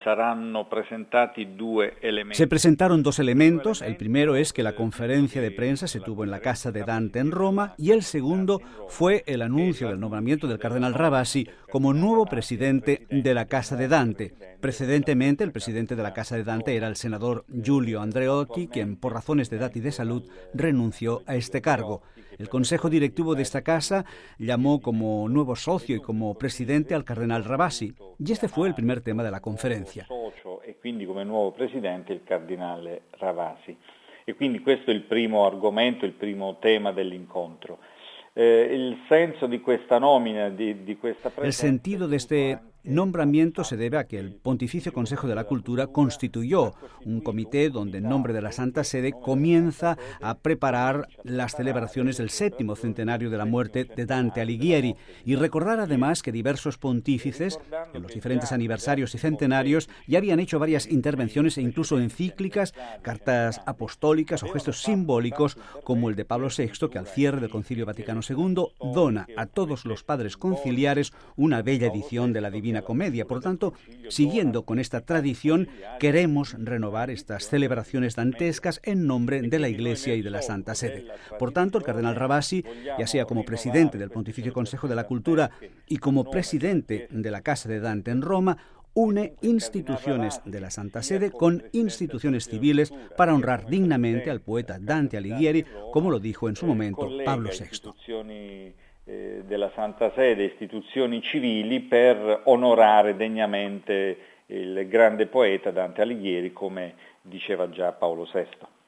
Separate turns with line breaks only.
Se presentaron dos elementos. El primero es que la conferencia de prensa se tuvo en la casa de Dante en Roma, y el segundo fue el anuncio del nombramiento del cardenal Ravasi como nuevo presidente de la casa de Dante. Precedentemente, el presidente de la casa de Dante era el senador Giulio Andreotti, quien por razones de edad y de salud renunció a este cargo. El consejo directivo de esta casa llamó como nuevo socio y como presidente al cardenal Ravasi, y este fue el primer tema de la conferencia.
E quindi come nuovo presidente il cardinale Ravasi. E quindi questo è il primo argomento, il primo tema dell'incontro. El
sentido de este nombramiento se debe a que el Pontificio Consejo de la Cultura constituyó un comité donde en nombre de la Santa Sede comienza a preparar las celebraciones del 7º centenario de la muerte de Dante Alighieri, y recordar además que diversos pontífices en los diferentes aniversarios y centenarios ya habían hecho varias intervenciones e incluso encíclicas, cartas apostólicas o gestos simbólicos como el de Pablo VI, que al cierre del Concilio Vaticano II dona a todos los padres conciliares una bella edición de la Divina Comedia. Por lo tanto, siguiendo con esta tradición, queremos renovar estas celebraciones dantescas en nombre de la Iglesia y de la Santa Sede. Por tanto, el cardenal Ravasi, ya sea como presidente del Pontificio Consejo de la Cultura y como presidente de la Casa de Dante en Roma, une instituciones de la Santa Sede con instituciones civiles para honrar dignamente al poeta Dante Alighieri, como lo dijo en su momento Pablo VI.
Della Santa Sede, istituzioni civili per onorare degnamente il grande poeta Dante Alighieri, come diceva già Paolo VI.